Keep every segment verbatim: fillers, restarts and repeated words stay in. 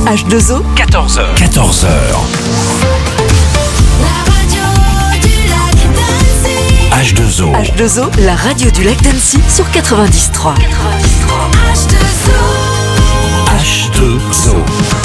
H deux O, quatorze heures. quatorze heures. H deux O. H deux O, la radio du lac d'Annecy sur quatre-vingt-dix trois. H deux O.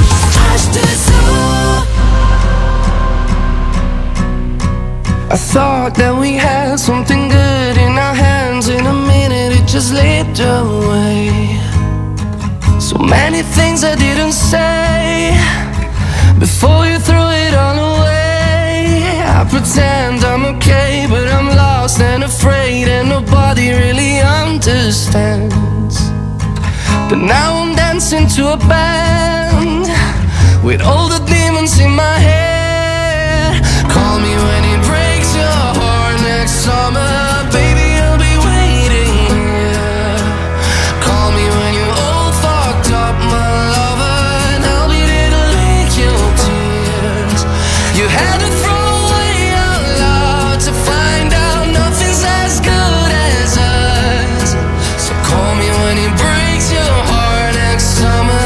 I thought that we had something good in our hands. In a minute it just slipped away. So many things I didn't say before you threw it all away. I pretend I'm okay, but I'm lost and afraid, and nobody really understands. But now I'm dancing to a band with all the demons in my head. Call me when it breaks your heart next summer, baby, I'll be waiting here. Call me when you're all fucked up, my lover, and I'll be there to lick your tears. You had to throw away your love to find out nothing's as good as us. So call me when it breaks your heart next summer.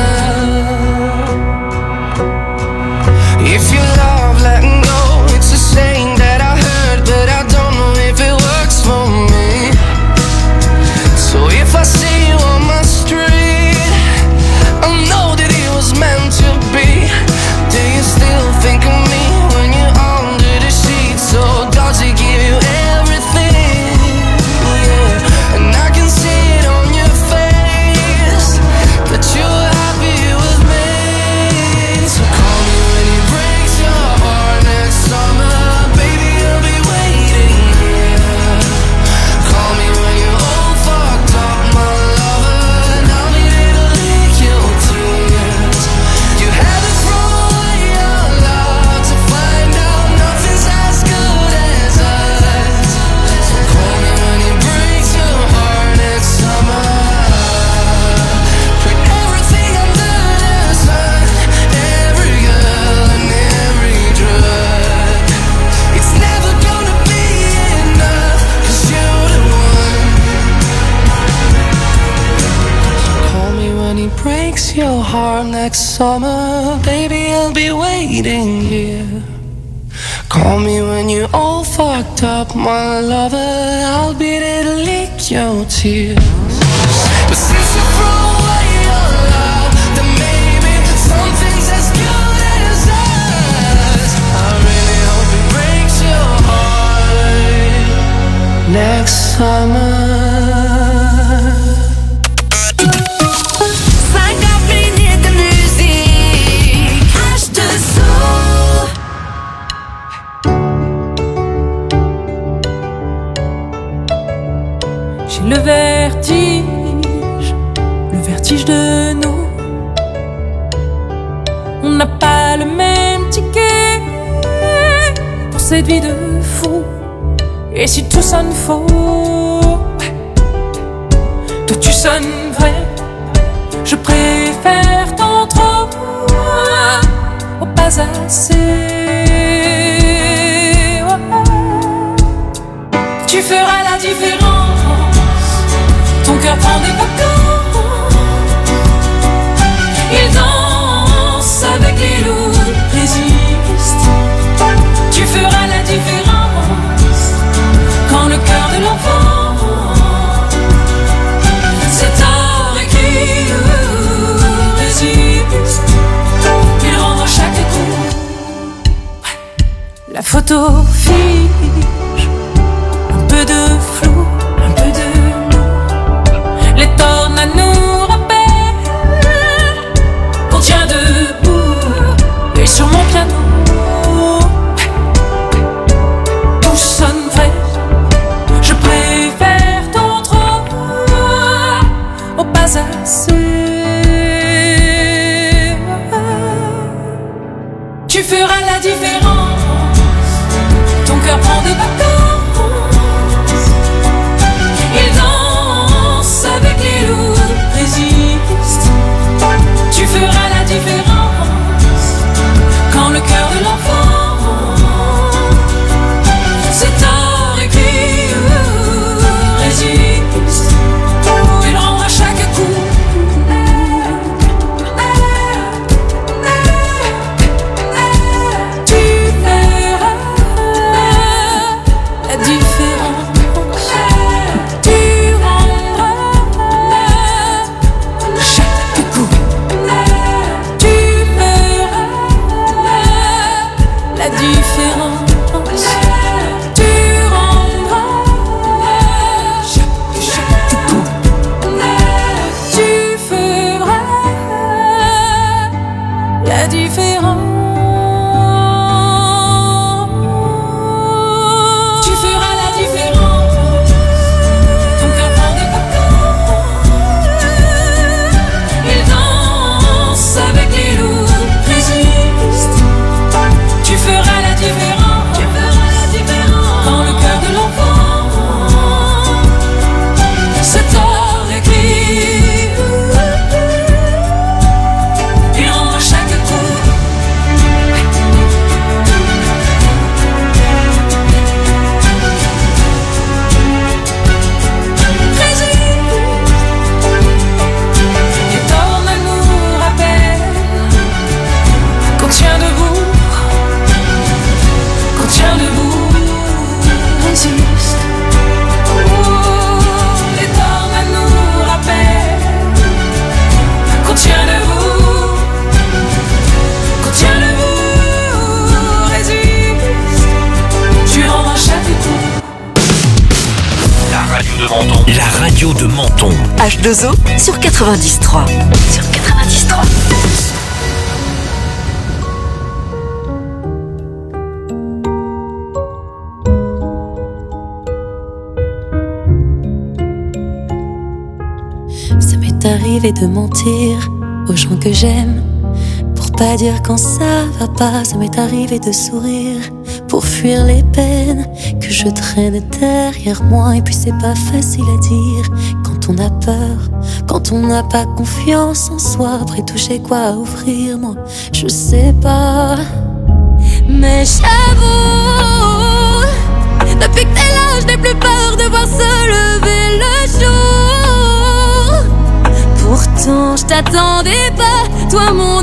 If you love letting go, it's a saying that I heard, but I don't know if it works for me. So if I see you on my street, I'll know that it was meant to be. Do you still think of me when you're under the sheets? Or does it give you everything? Yeah. And I can see it on your face that you're happy with me. So call me when it breaks your heart next summer, baby, I'll be waiting here. Call me when you're all fucked up, my lover, and I'll be there to lick your tears. You had to throw away your love to find out nothing's as good as us. So call me when it breaks your heart next summer. Put everything under the sun, every girl and every drug. It's never gonna be enough, 'cause you're the one. Call me when he breaks your heart next summer, baby, I'll be waiting here. Call me when you're all fucked up, my lover, I'll be there to lick your tears. But since you throw away your love, then maybe something's as good as us. I really hope it breaks your heart next summer. cinquante minutes de musique. H deux O. J'ai le vertige, le vertige de nous. On n'a pas le même ticket pour cette vie de fou. Et si tout sonne faux, toi tu sonnes vrai. Je préfère ton trop au pas assez. Tu feras la différence. Ton cœur prend des vacances. Il danse avec les loups, résiste. Tu feras la différence. Quand le cœur de l'enfant c'est tort et qui résiste. Il rend chaque coup. La photo fige, un peu de flou, un peu de nous. Les tornades nous rappellent qu'on tient debout. Et sur mon piano, tout sonne vrai. Je préfère ton trop au pas assez. Tu feras la différence. Ton cœur prend radio de Menton. H deux O sur quatre-vingt-dix trois. Sur quatre-vingt-dix trois. Ça m'est arrivé de mentir aux gens que j'aime pour pas dire quand ça va pas. Ça m'est arrivé de sourire pour fuir les peines que je traîne derrière moi. Et puis c'est pas facile à dire quand on a peur, quand on n'a pas confiance en soi. Après tout, j'ai quoi à offrir, moi je sais pas. Mais j'avoue, depuis que t'es là, je n'ai plus peur de voir se lever le jour. Pourtant, je t'attendais pas, toi mon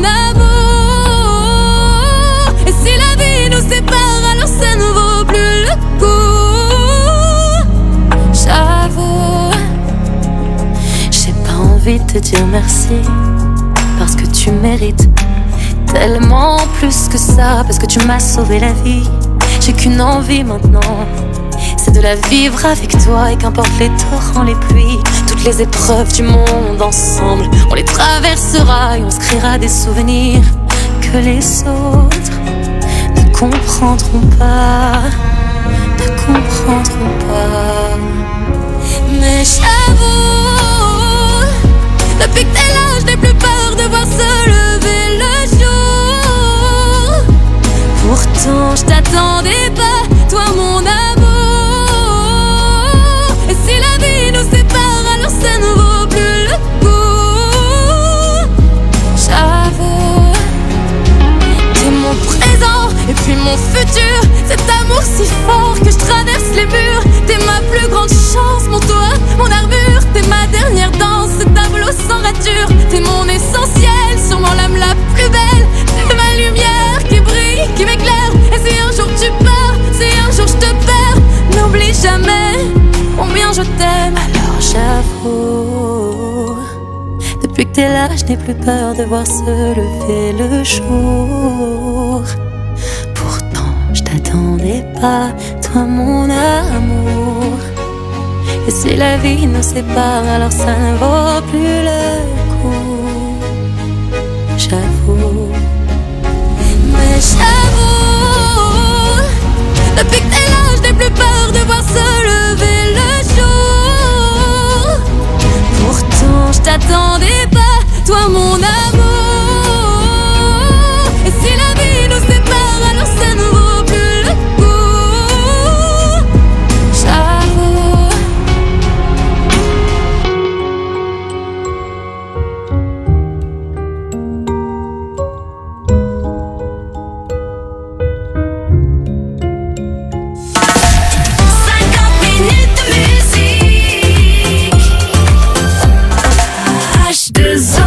amour. Et si la vie nous sépare, alors ça ne vaut plus le coup. J'avoue, j'ai pas envie de te dire merci, parce que tu mérites tellement plus que ça, parce que tu m'as sauvé la vie. J'ai qu'une envie maintenant, c'est de la vivre avec toi. Et qu'importe les torrents, les pluies, toutes les épreuves du monde ensemble, on les traversera et on se créera des souvenirs que les autres ne comprendront pas, ne comprendront pas. Mais j'avoue, depuis que t'es là, je n'ai plus peur de voir se lever le jour. Pourtant, je t'attendais pas, toi mon amour. Et si la vie nous sépare, alors ça ne vaut plus le coup. J'avoue, t'es mon présent et puis mon futur. Cet amour si fort que je traverse les murs. T'es ma plus grande chance, mon toit, mon armure. T'es ma dernière danse, ce tableau sans rature. T'es mon essentiel, sûrement l'âme la plus belle. T'es ma lumière qui brille, qui m'éclaire. Et si un jour tu pars, si un jour je te perds, n'oublie jamais combien je t'aime. Alors j'avoue, depuis que t'es là, je n'ai plus peur de voir se lever le jour. Pourtant, je t'attendais pas, toi mon amour. Et si la vie nous sépare, alors ça ne vaut plus le coup. J'avoue, mais j'avoue, depuis que t'es là, je n'ai plus peur de voir se lever le jour. Pourtant, je t'attendais pas, toi mon amour. Et si la vie nous sépare, alors ça ne vaut plus le coup. J'avoue. cinquante minutes de musique. H deux O.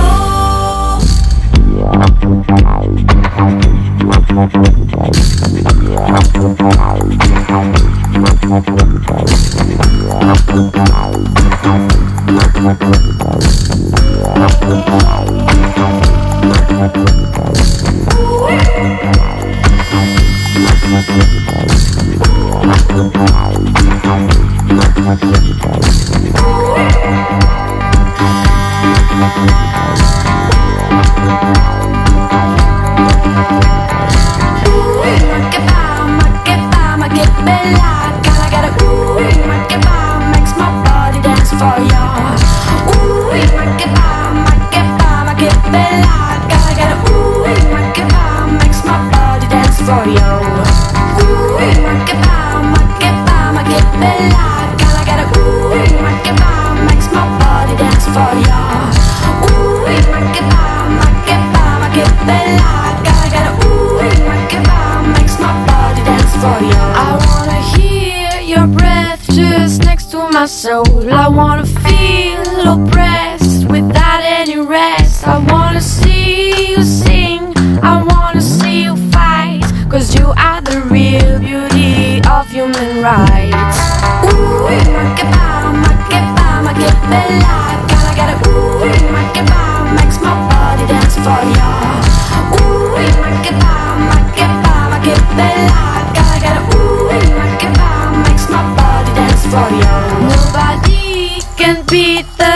For you. Ooh,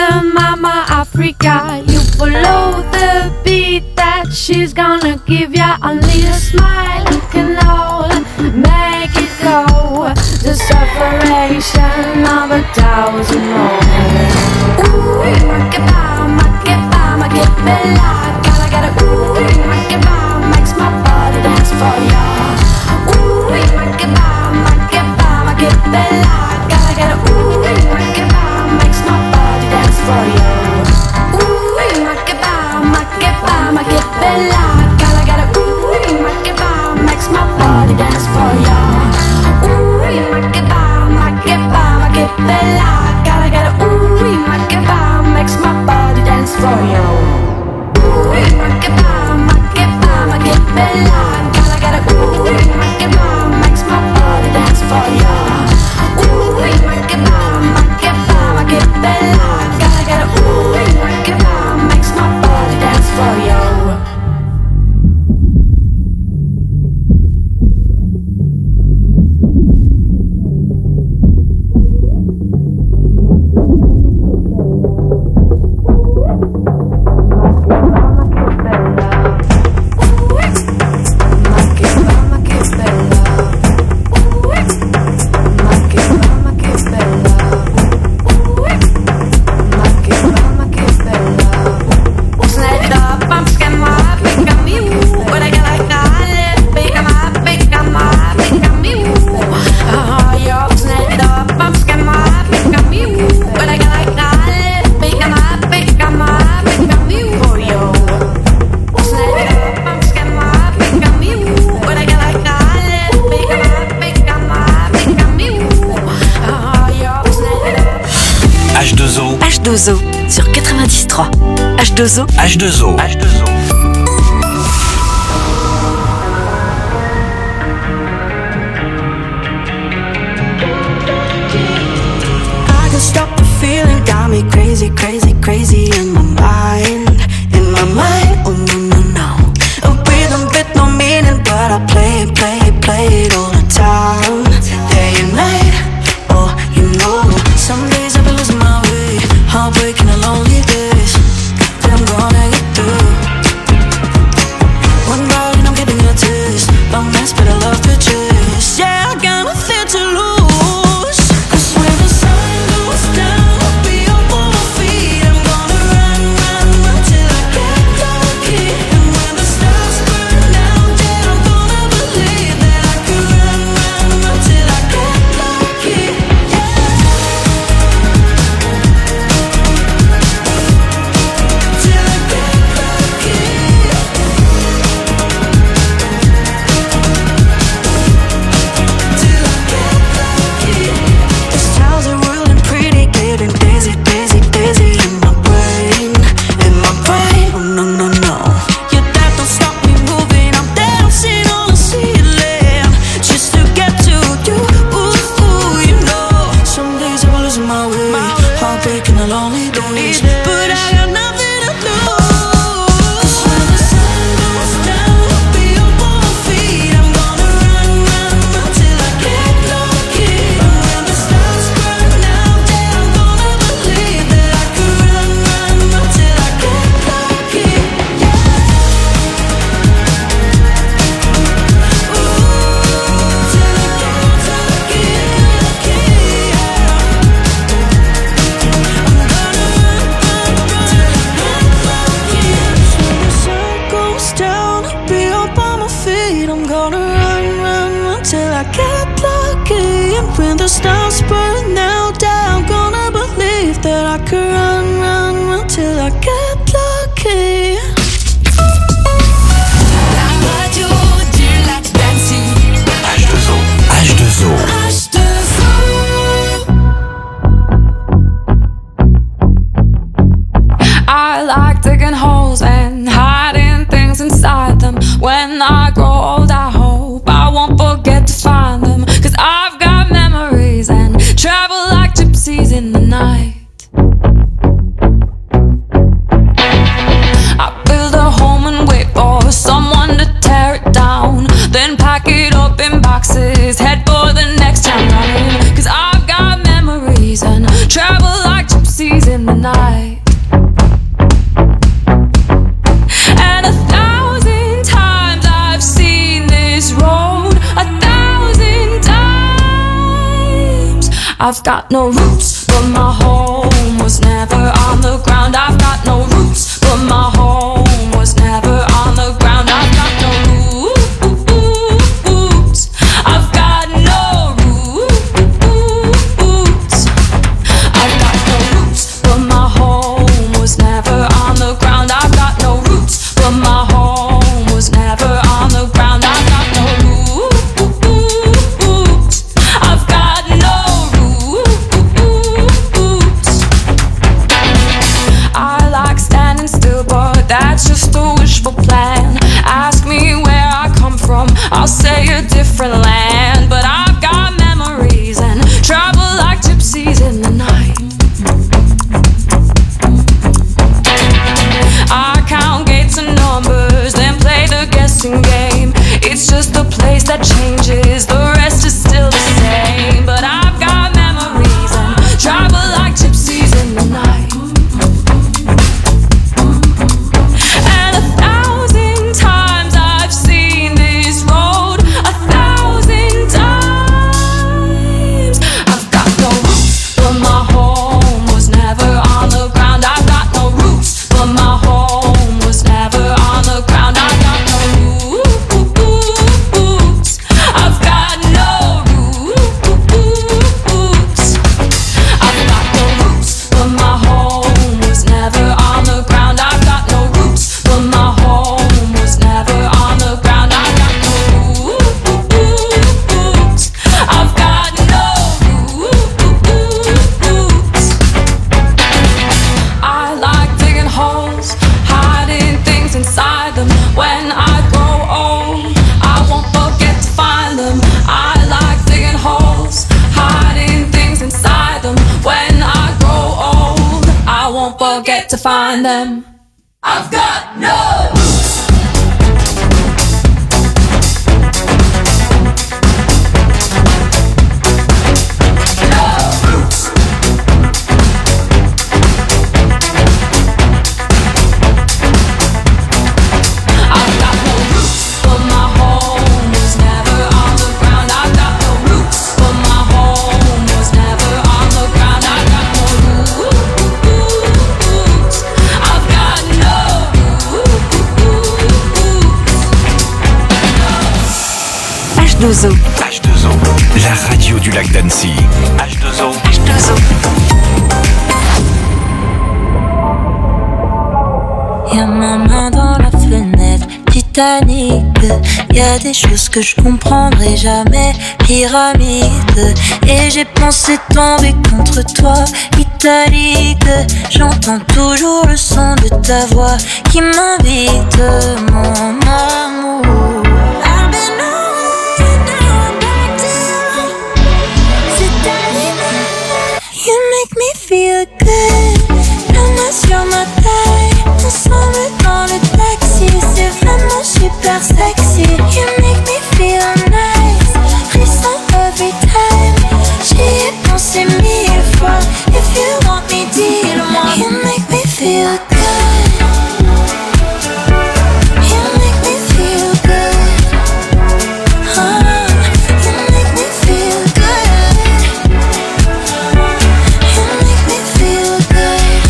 her mama Africa. You follow the beat that she's gonna give ya. Only a smile can all make it go. The separation of a thousand moments. Ooh, makeba, makeba, makebella. Gotta get a ooh, makeba, makes my body dance for ya. Ooh, makeba, makeba, makebella. Gotta get a ooh, makeba, makes my body dance for ya. Ooh, makeba, makeba, makebella. Gotta get a ooh, makeba, makes my body dance for ya. Ooh, makeba, makeba, makebella. Gotta get a ooh, makeba, makes my body dance for ya. Ooh, makeba, makeba, makebella. Gotta get a ooh, makeba, makes my body dance for ya. Ooh, makeba, makeba, makebella. Gotta get a ooh, makeba, makes my body dance for ya. H deux O. H deux O sur quatre-vingt-dix trois. H deux O. H deux O. H deux O. I can't stop the feeling, got me crazy, crazy, crazy in my mind, in my mind. Oh no, no, no. A rhythm with no meaning, but I play it, play it, play it all the time, day and night. Oh, you know, some days I've been losing my way, heartbreaking and lonely days, but I'm gonna get through. One ride and I'm getting a taste, long nights but I love pictures. Yeah, I got nothing to lose. 'Cause when the sun goes down, I'll be up on my feet. I'm gonna run, run, run till I get lucky. And when the stars burn out, then I'm gonna believe that I can run, run, run till I get lucky. Yeah. Till I get lucky. Till I get lucky. These clouds are whirling pretty, getting dizzy, dizzy, dizzy in my brain, in my brain. Oh no, no, no. Yeah, that don't stop me moving. I'm dancing on the ceiling just to get to you. Ooh, ooh, you know. Some days I'm losing my way, heartbreaking and lonely days, but I got nothing to lose. 'Cause when the sun goes down, I'll be up on my feet. I'm gonna run, run, run till I get lucky. And when the stars burn out, then I'm gonna believe that I can run, run, run till I get lucky. Yeah. Ooh, till I get lucky, lucky, yeah. I'm gonna run, run, run till I get lucky. When the sun goes down, I'll be up on my feet. I'm gonna run, run, run till I get lucky. And when the stars burn out, I'm gonna believe that I can run, run, run till I get lucky. La radio du lac d'Annecy. H deux O. H deux O. H deux O. I like digging holes and hiding things inside them. When I grow old, I hope I won't forget to find them. 'Cause I've got memories and travel like gypsies in the night. I build a home and wait for someone to tear it down, then pack it up in boxes, head for the next town running. 'Cause I've got memories and travel like gypsies in the night. I've got no roots, but my home was never on the ground. I've got no roots, but my home was never on the ground. I've got no roots. I've got no roots. I've got no roots, but my home was never on the ground. I've got no roots, but my home was never on the ground. I've got no roots. I've got no roots. I like standing still, but that's just a wishful plan. Ask me where I come from, I'll say a different land. But I've got memories and travel like gypsies in the night. I count gates and numbers, then play the guessing game. It's just a place that changes, the rest is still the same. But I've got memories and travel like gypsies in the night. And a thousand times I've seen this road, a thousand times. I've got no roots, but my home was never on the ground. I've got no roots, but my home was never on the ground. I've got no roots. I've got no roots. I've got no roots, but my home was never on the ground. I've got no roots, but my home was never on the ground. I've got no roots. I've got no roots. I like digging holes, hiding things inside them. When I grow old, I won't forget to find them. I like digging holes, hiding things inside them. When I grow old, I won't forget to find them. I've got no roots. I've got no roots, but my home was never on the ground. I've got no roots, but my home was never on the ground. I've got no roots. I've got no roots. H deux O. H deux O, la radio du lac d'Annecy. H deux O. H deux O. Y'a ma main dans la fenêtre, Titanic. Y'a des choses que je comprendrai jamais, pyramide. Et j'ai pensé tomber contre toi, italique. J'entends toujours le son de ta voix qui m'invite, mon amour. I've been on and now I'm back down. C'est ta limite. You make me feel good. La main sur ma taille, ensemble dans le taxi, c'est vraiment super sexy. You make me feel nice, frisson every time. J'y ai pensé mille fois. If you want me, dis-le-moi. You make me feel good. You make me feel good. Oh, you make me feel good. You make me feel good.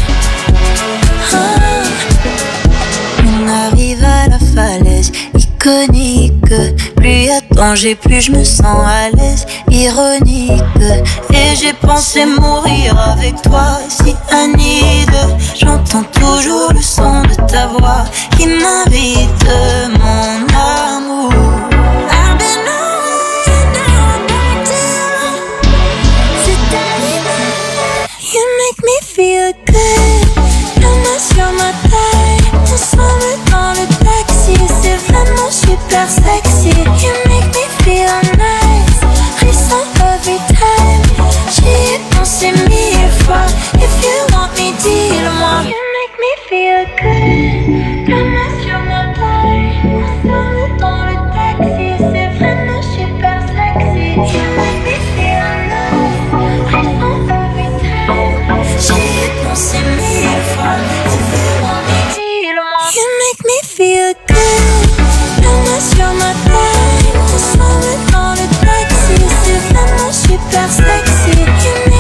On arrive à la falaise iconique. Plus y a danger, plus je me sens à l'aise. Ironique. Et j'ai pensé mourir avec toi, si Anide. J'entends toujours le son de ta voix qui m'invite, mon amour. I've been on and now I'm back down. C'est ta limite. You make me feel good. La main sur ma taille, ensemble dans le taxi, c'est vraiment super sexy. You make me feel nice, frisson every time. J'y ai pensé mille fois. If you want me, dis-le-moi. You make me feel good. La main sur ma taille, ensemble dans le taxi, c'est vraiment super sexy. You make me feel nice, frisson every time. J'y ai pensé mille fois. If you want me, dis-le-moi. You make me feel good. La main sur ma taille, ensemble dans le taxi, c'est vraiment super sexy. You make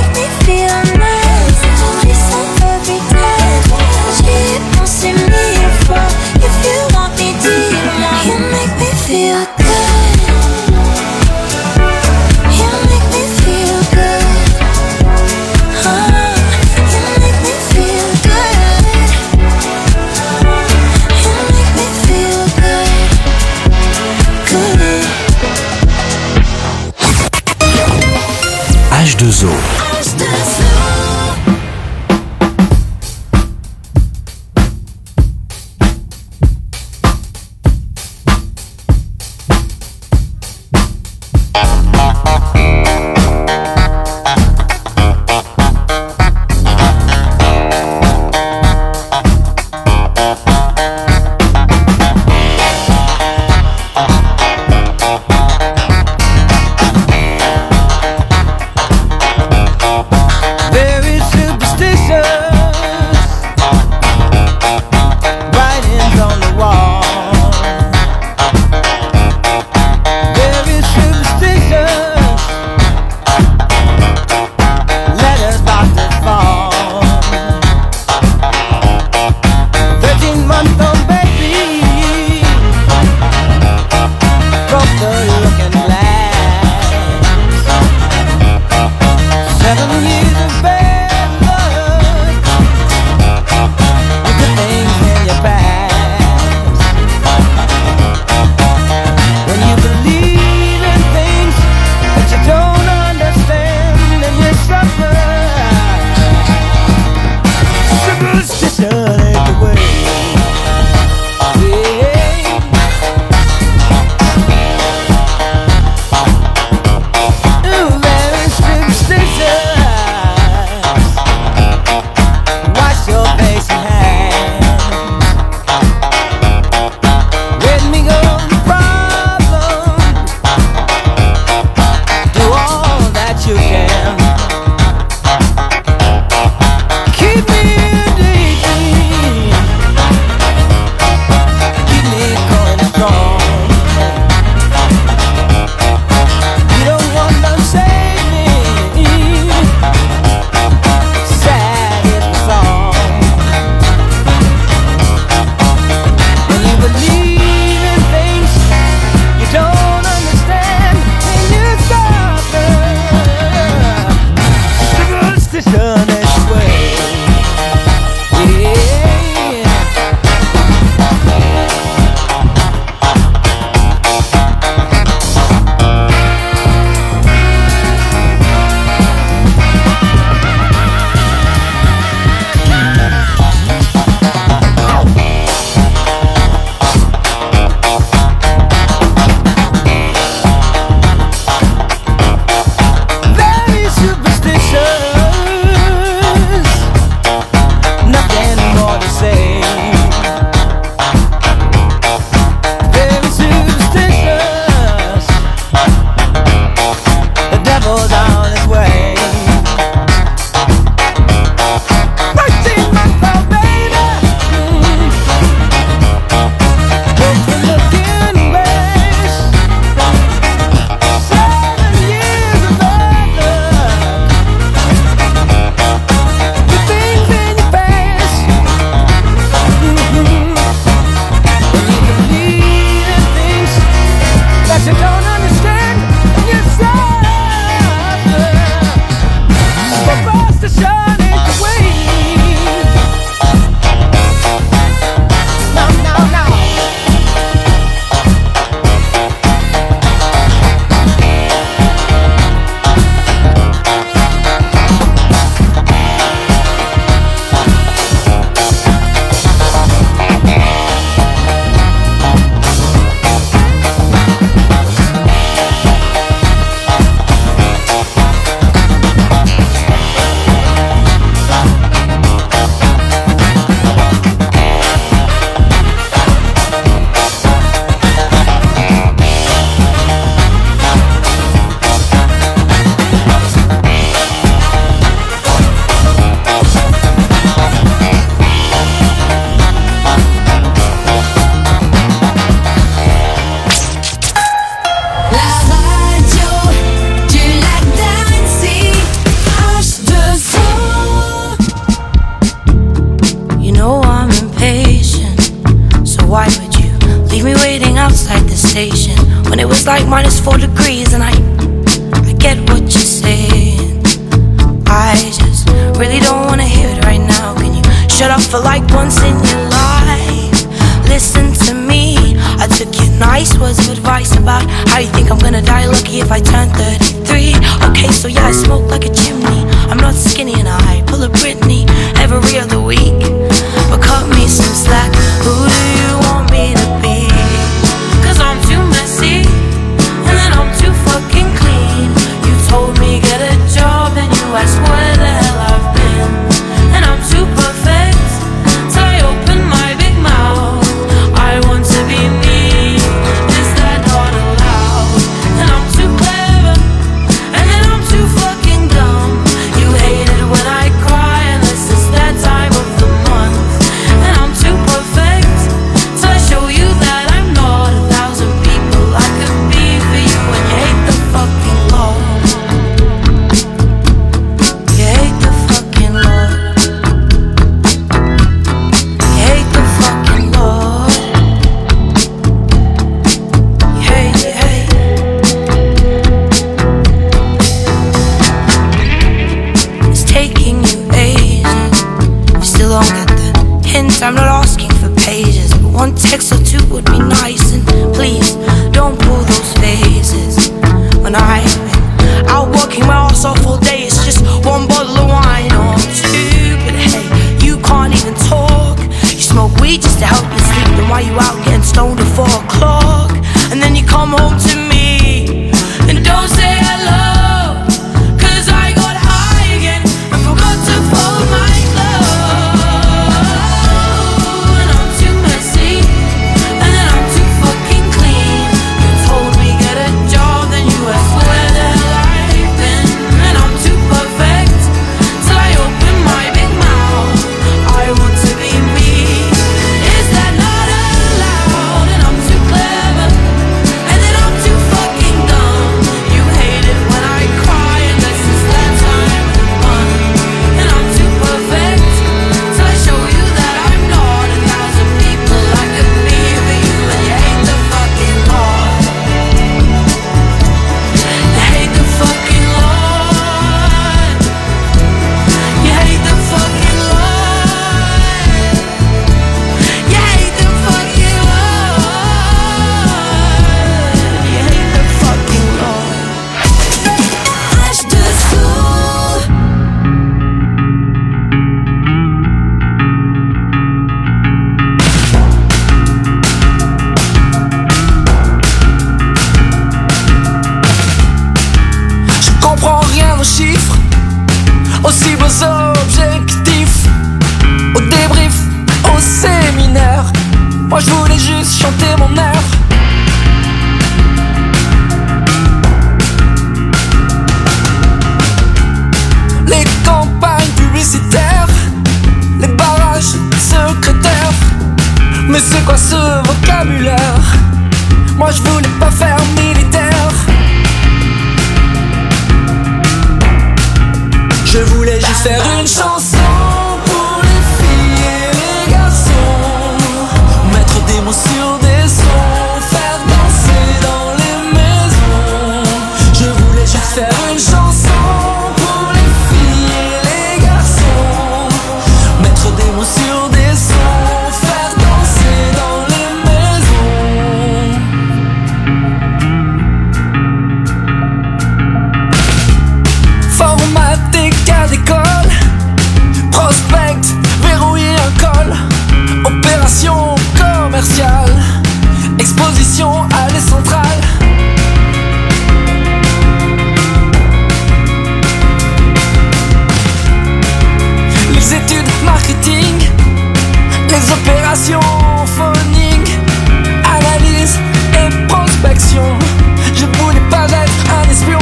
like minus four degrees, and I, I get what you're saying. I just really don't wanna hear it right now. Can you shut up for like once in your life? Listen to me. I took your nice words of advice about how you think I'm gonna die lucky if I turn thirty-three. Okay, so yeah, I smoke like a chimney. I'm not skinny and I pull a Britney every other week. But cut me some slack. Who do you want me to be? Cause I'm too messy, and then I'm too fucking clean. You told me get a job, and you asked where the hell I've been. And I'm too perfect, so I open my big mouth. I want to be me, is that not allowed? And I'm too clever, and then I'm too fucking dumb. You hate it when I cry, unless it's that time of the month. And I'm too perfect, so I show you that I'm not a thousand people I could be for you. And you hate the fucking law. You hate the fucking law. You hate the fucking law. You hate, you hate. It's taking you ages. You still don't get the hint. I'm not asking for pages, but one text or two would be nice. And please don't pull those phases. When I've been out working my ass off all day, it's just one bottle of wine or two. But hey, you can't even talk Moi je voulais juste chanter mon air. Les campagnes publicitaires, les barrages secrétaires. Mais c'est quoi ce vocabulaire? Moi je voulais pas faire militaire. Je voulais juste faire une chanson pour les filles et les garçons, mettre des mots sur des sons, faire danser dans les maisons. Je voulais juste faire une chanson pour les filles et les garçons, mettre des mots sur des sons, faire danser dans les maisons. Formater cas d'école, prospect, verrouiller un col, opération commerciale, exposition à les centrales. Les études marketing, les opérations phoning, analyse et prospection. Je voulais pas être un espion.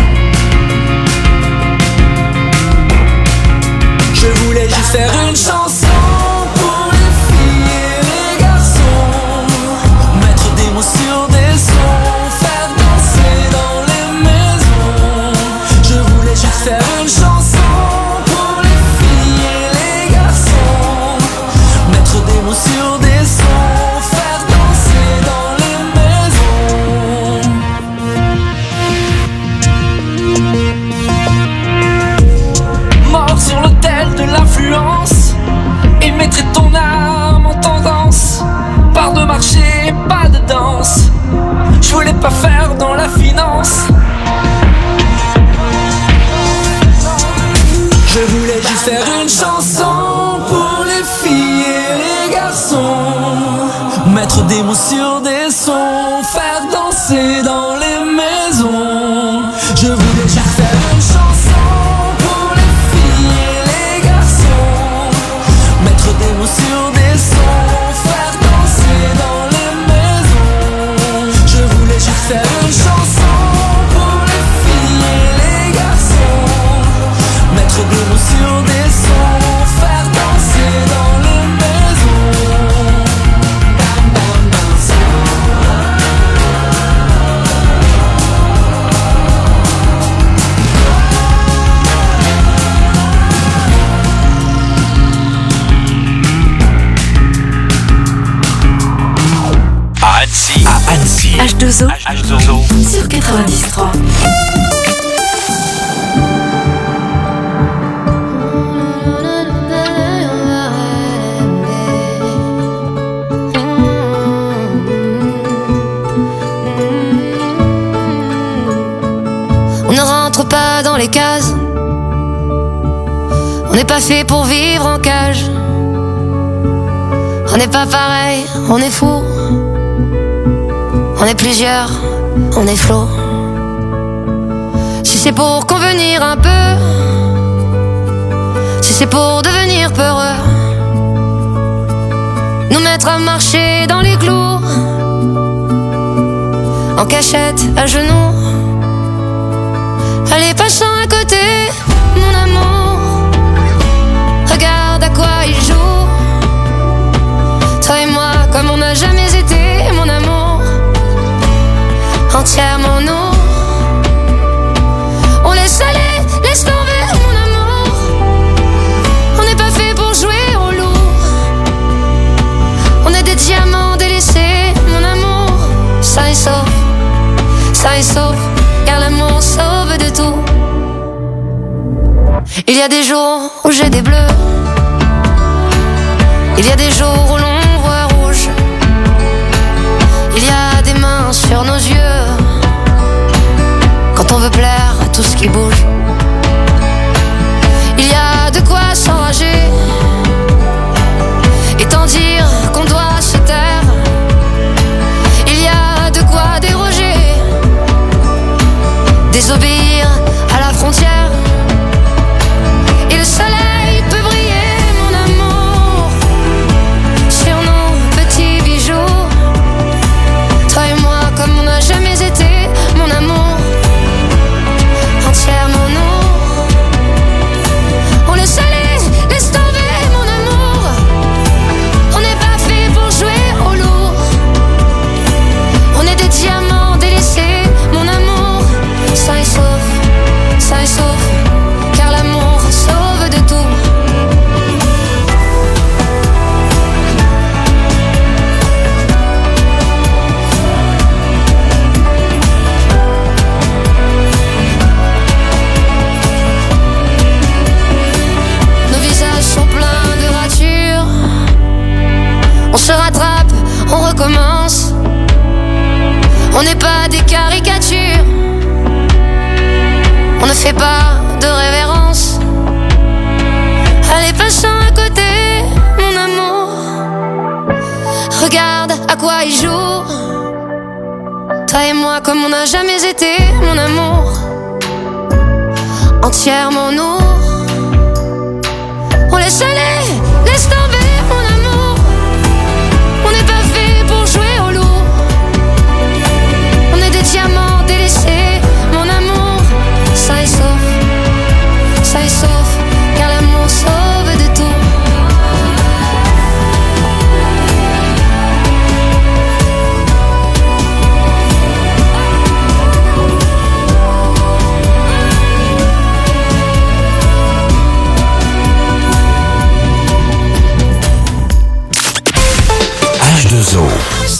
Je voulais juste faire une chanson pour les filles et les garçons, mettre des mots sur des sons, faire danser dans les maisons. Je voulais juste faire une chanson pour les filles et les garçons, mettre des mots sur des sons, faire danser dans les maisons. Mort sur l'autel de l'influence, et mettrait ton âme en tendance. Part de marché, pas de danse. Je voulais pas faire dans la finance. Je voulais juste faire une chanson pour les filles et les garçons, mettre des mots sur des sons, faire danser dans les maisons. Je voulais juste faire une chanson pour les filles et les garçons, mettre des mots sur des sons, faire danser dans les maisons. Je voulais juste faire une chanson pour les filles et les garçons, mettre des mots sur des sons, faire danser dans les maisons. À Annecy. À Annecy. H deux O H deux O. sur quatre-vingt-dix trois. On ne rentre pas dans les cases. On n'est pas fait pour vivre en cage. On n'est pas pareil, on est fou. On est plusieurs, on est flot. Si c'est pour convenir un peu, si c'est pour devenir peureux, nous mettre à marcher dans les clous, en cachette, à genoux. Allez, passant à côté, mon amour, regarde à quoi il joue. Toi et moi, comme on n'a jamais été, mon amour, entièrement nous. On laisse aller, laisse tomber, mon amour. On n'est pas fait pour jouer au loup. On est des diamants délaissés, mon amour. Ça est sauf, ça est sauf, car l'amour sauve de tout. Il y a des jours où j'ai des bleus. Il y a des jours où l'on voit rouge. Il y a des mains sur nos yeux quand on veut plaire à tout ce qui bouge. Il y a de quoi s'enrager et tant dire qu'on doit se taire. Il y a de quoi déroger, désobéir à la frontière. Et le soleil peut briller, mon amour, sur nos petits bijoux. On se rattrape, on recommence. On n'est pas des caricatures. On ne fait pas de révérence. Allez, passons à côté, mon amour. Regarde à quoi il joue. Toi et moi comme on n'a jamais été, mon amour. Entièrement nous. On laisse aller, laisse tomber, mon amour. On n'est pas fait pour jouer au loup. On est des diamants délaissés, mon amour. Ça est sauf, ça est sauf, car l'amour sauve de tout. H deux O.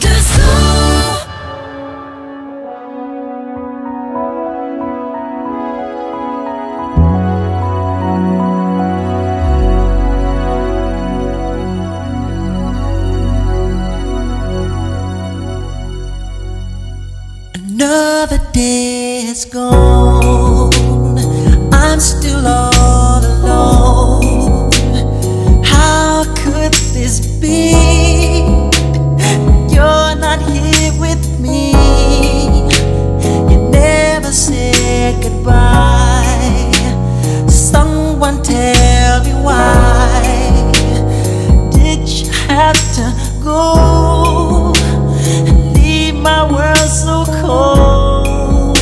Another day is gone. I'm still all alone. How could this be? You're not here with me. You never said goodbye. Someone tell me why did you have to go and leave my world so cold?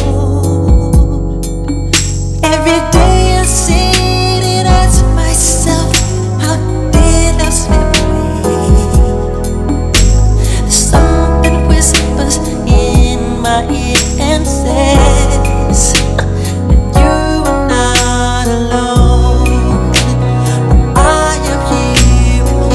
Every day I sit and ask myself, how did I slip away? Something whispers in my ear and says that you are not alone. I am here with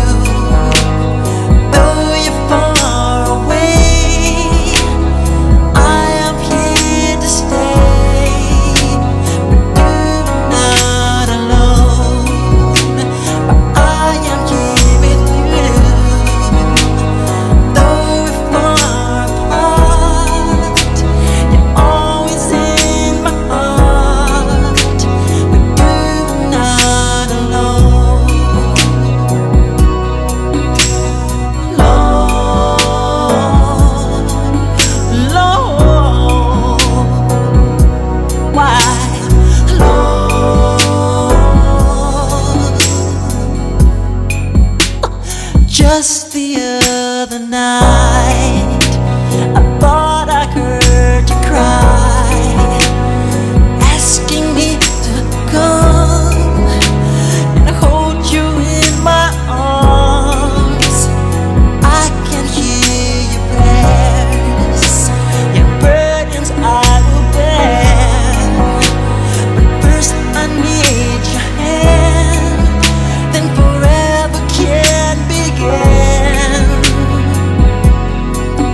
you, though you're far away. I am here to stay, but you're not alone. I am here with you, though we're far apart. You're always in my heart, but you're not alone. Lord, Lord, why, Lord? Just the other night, I thought I heard you cry, asking me to come and hold you in my arms. I can hear your prayers, your burdens I will bear. But first I need your hand, then forever can begin.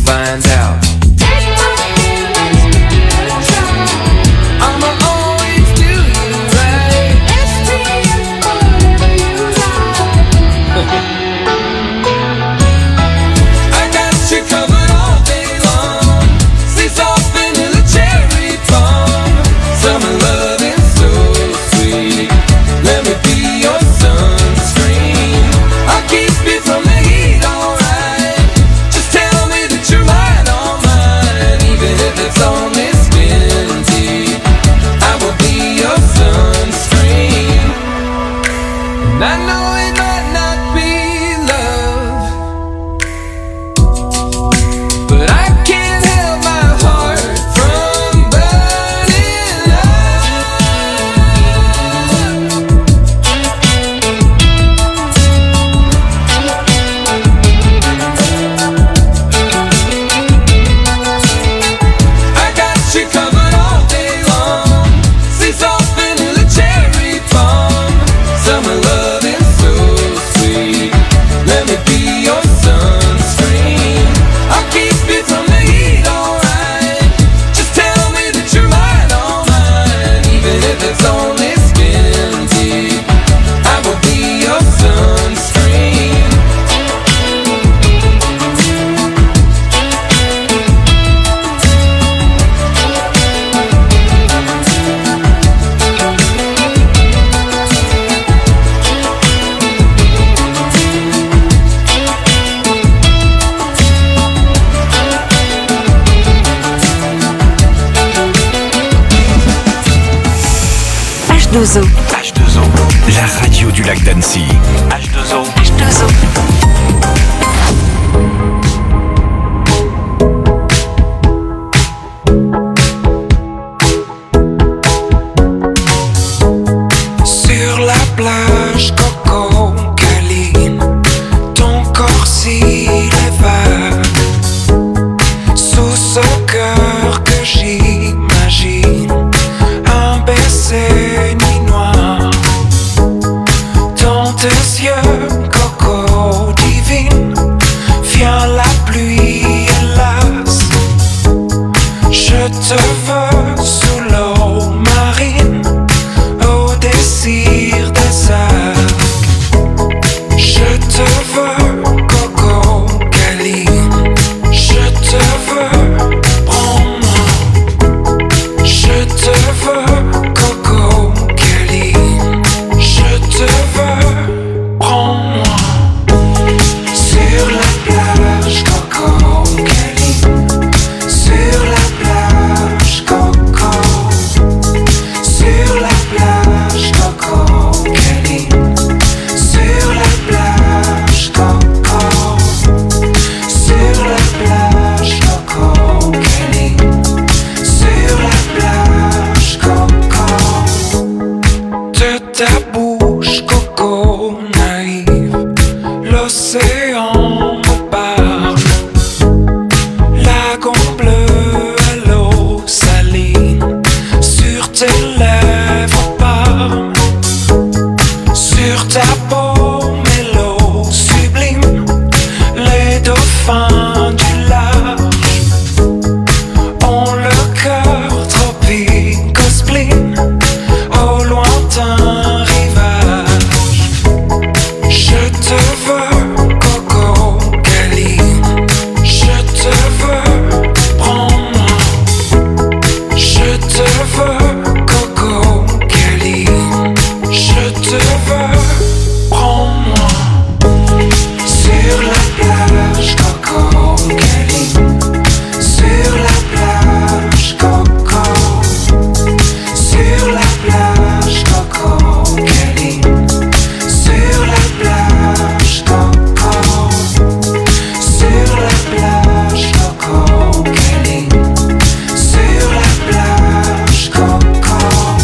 find out. I'ma always do you right. I got you covered all day long. Sleep soft into the cherry palm. Summer loving so sweet. Let me be your sunscreen. I'll keep you from the heat, alright. Just tell me that you're mine, all mine. Even if it's only skin deep, I will be your sunscreen. And I know it might not be love, but I can't help my heart from burning up. I got you covered all day long. Sleep soft into the cherry palm. Summer loving so sweet. Let me be your sunscreen. I'll keep you from the heat, alright. Just tell me that you're mine, all mine. Even if it's only skin deep, I will be your sunscreen. H deux O. H deux O, la radio du lac d'Annecy. H deux O. H deux O. Sur la plage, Coco câline, ton corps s'il est vague. Sous ce cœur que j'imagine, un baiser nuit noire. Dans tes yeux, Coco divine, vient la pluie hélas. Je te veux sous l'eau marine, au désir des algues. Je te veux, Coco câline. Je te veux, prends-moi. Je te veux, Coco câline. Je te veux, prends-moi. Sur la plage, Coco câline. Sur la plage, Coco. Sur la plage, Coco câline. Sur la plage, Coco. Sur la plage, Coco câline. Sur la plage, Coco. De ta bouche, Coco naïve, l'océan me parle. Lagon bleu à l'eau saline, sur tes lèvres parle. Sur ta peau, mélo sublime, les dauphins du large ont le cœur tropique au spleen, au lointain rivage. Je te veux, Coco câline. Je te veux, prends-moi. Je te veux, Coco câline. Je te veux, prends-moi. Sur la plage, Coco câline. Sur la plage, Coco. Sur la plage, Coco câline. Sur la plage, Coco. Sur la plage, Coco câline. Sur la plage, Coco.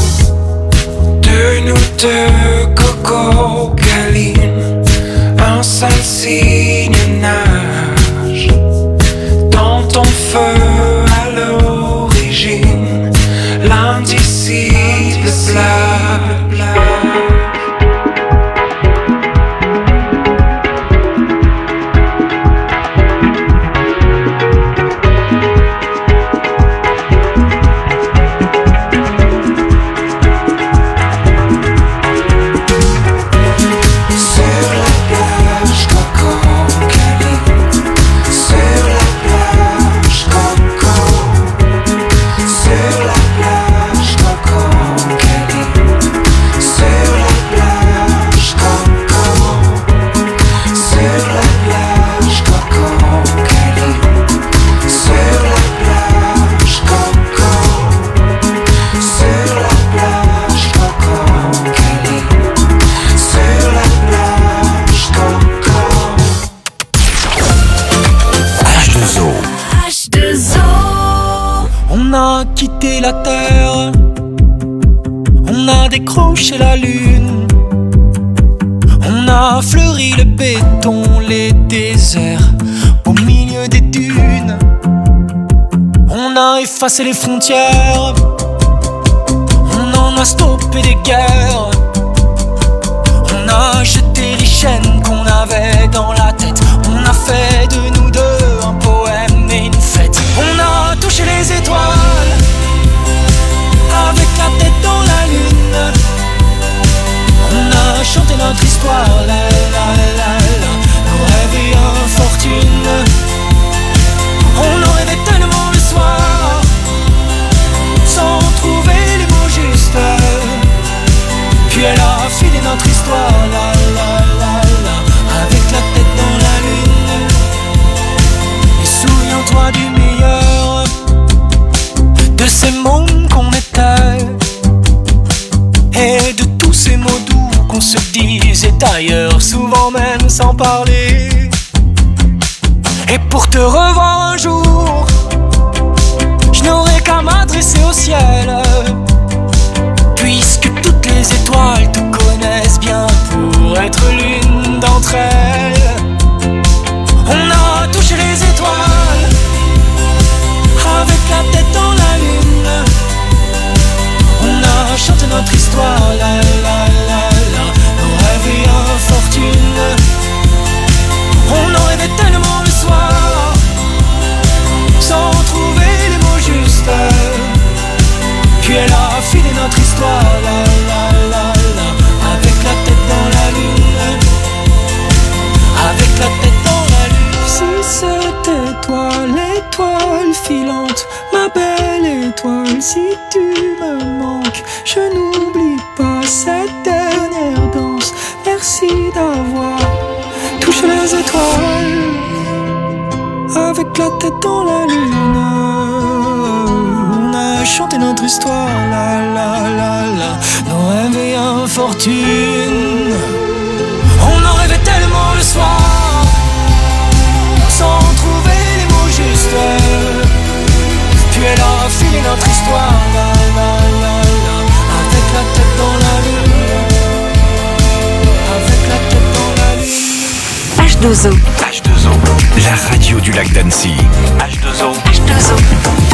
De nous deux, Coco câline, un seul signe nage dans ton feu à l'origine, l'indicible plage. quitté la terre, on a décroché la lune, on a fleuri le béton, les déserts au milieu des dunes. On a effacé les frontières, on en a stoppé des guerres, on a jeté les chaînes qu'on avait dans la tête, on a fait de nous deux un poème et une fête. On a touché les étoiles avec la tête dans la lune, on a chanté notre histoire, la la la la, nos rêves et infortune. On en rêvait tellement le soir, sans trouver les mots justes. Puis elle a filé notre histoire, la la la la, avec la tête dans la lune. Et souviens-toi du meilleur, de ces mômes qu'on était, et de tous ces mots doux qu'on se disait ailleurs, souvent même sans parler. Et pour te revoir un jour, je n'aurai qu'à m'adresser au ciel, puisque toutes les étoiles te connaissent bien pour être l'une d'entre elles. On a touché les étoiles avec la tête dans la lune, on a chanté notre histoire, la la la la, nos rêves et infortune. On en rêvait tellement le soir, sans trouver les mots justes. Puis elle a filé notre histoire, la la la la, avec la tête dans la lune, avec la tête dans la lune. Si c'était toi l'étoile filante, ma belle étoile, si tu me manques, je n'oublie pas cette dernière danse. Merci d'avoir touché les étoiles avec la tête dans la lune. On a chanté notre histoire, la la la la, nos rêves et infortune. On en rêvait tellement le soir, sans trouver les mots justes. Puis elle a filé notre histoire, la la la la, avec la tête dans la lune, avec la tête dans la lune. H deux O. H deux O, la radio du lac d'Annecy. H deux O. H deux O.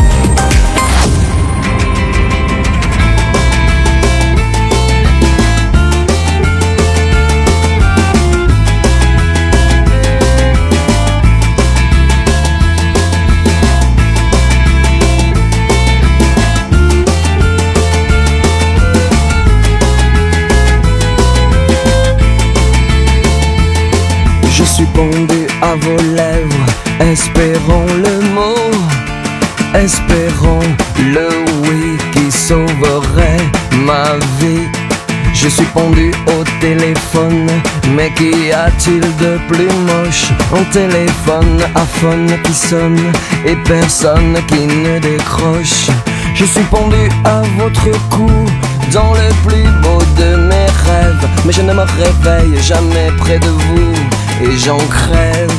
Je suis pendu à vos lèvres, espérons le mot, espérons le oui qui sauverait ma vie. Je suis pendu au téléphone, mais qu'y a-t-il de plus moche? Un téléphone à phone qui sonne et personne qui ne décroche. Je suis pendu à votre cou, dans le plus beau de mes rêves, mais je ne me réveille jamais près de vous et j'en crève.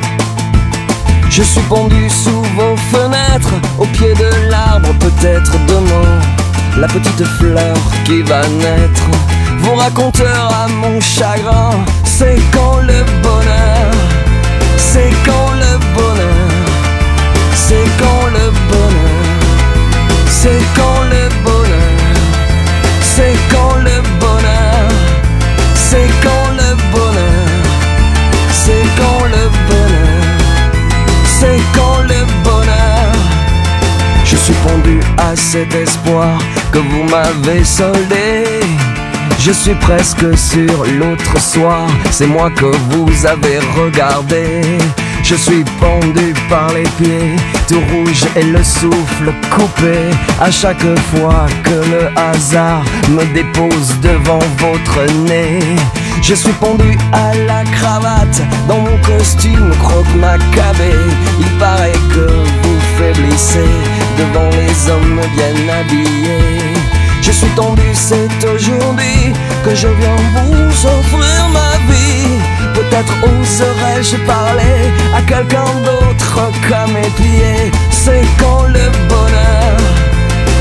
Je suis pendu sous vos fenêtres, au pied de l'arbre, peut-être demain, la petite fleur qui va naître vous racontera mon chagrin. C'est quand le bonheur, c'est quand le bonheur, c'est quand le bonheur, c'est quand le bonheur, c'est quand le bonheur, c'est quand le bonheur, c'est quand le bonheur, c'est quand le bonheur. Je suis pendu à cet espoir que vous m'avez soldé. Je suis presque sur l'autre soir, c'est moi que vous avez regardé. Je suis pendu par les pieds, tout rouge et le souffle coupé, à chaque fois que le hasard me dépose devant votre nez. Je suis pendu à la cravate, dans mon costume croque-macabé. Il paraît que vous faiblissez devant les hommes bien habillés. Je suis tendu, c'est aujourd'hui que je viens vous offrir ma vie. Peut-être oserais-je parler à quelqu'un d'autre qu'à mes pieds. C'est quand le bonheur,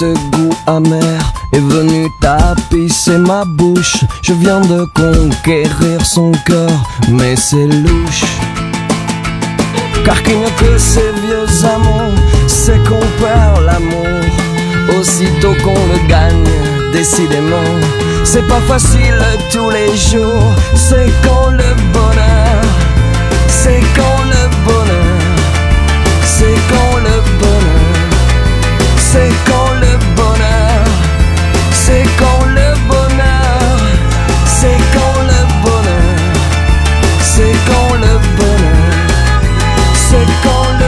ce goût amer est venu tapisser ma bouche. Je viens de conquérir son cœur, mais c'est louche. Car qu'il n'y a que ces vieux amants, c'est qu'on perd l'amour aussitôt qu'on le gagne, décidément. C'est pas facile tous les jours, c'est quand le bonheur, c'est quand le bonheur, c'est quand le bonheur, c'est quand le bonheur, c'est quand le bonheur, c'est quand le bonheur, c'est quand le bonheur, c'est quand le bonheur.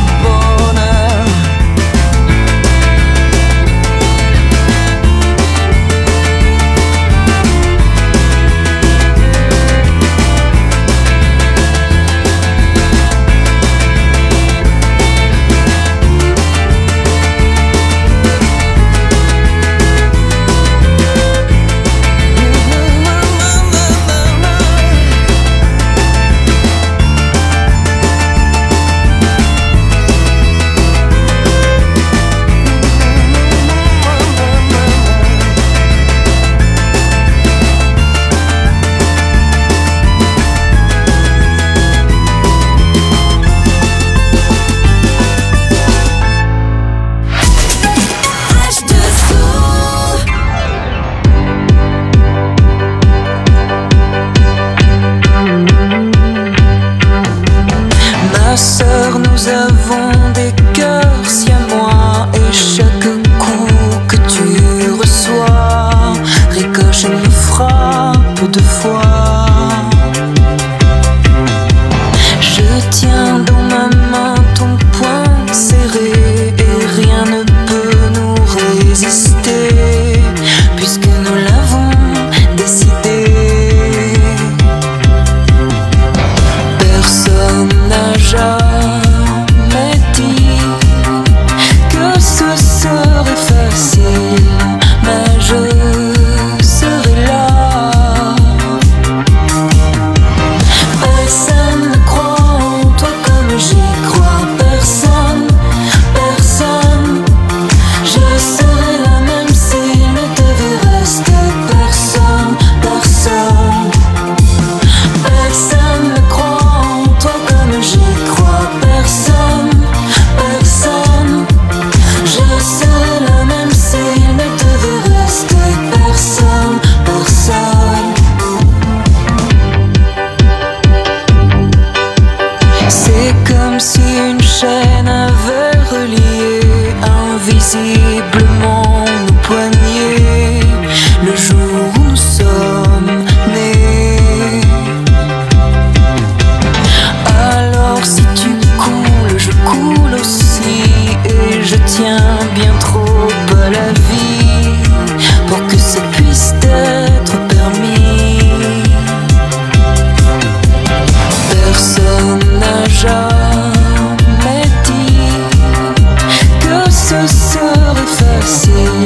Nous avons des cœurs si à moi, et chaque coup que tu reçois ricoche et me frappe deux fois. Je tiens dans ma main ton poing serré et rien ne peut nous résister puisque nous l'avons décidé. Personne n'a jamais mais je serai là. Personne ne croit en toi comme j'y crois. Personne, personne. Je serai la même s'il ne devait rester. Personne, personne. Personne ne croit en toi comme j'y crois. Personne, personne. Je serai la même s'il ne devait rester. Personne, personne. C'est comme si une chaîne avait relié invisiblement nos poignets le jour où nous sommes nés. Alors si tu coules, je coule aussi, et je tiens bien trop à la vie pour que ça puisse être permis. Personne n'a jamais dit que ce serait facile.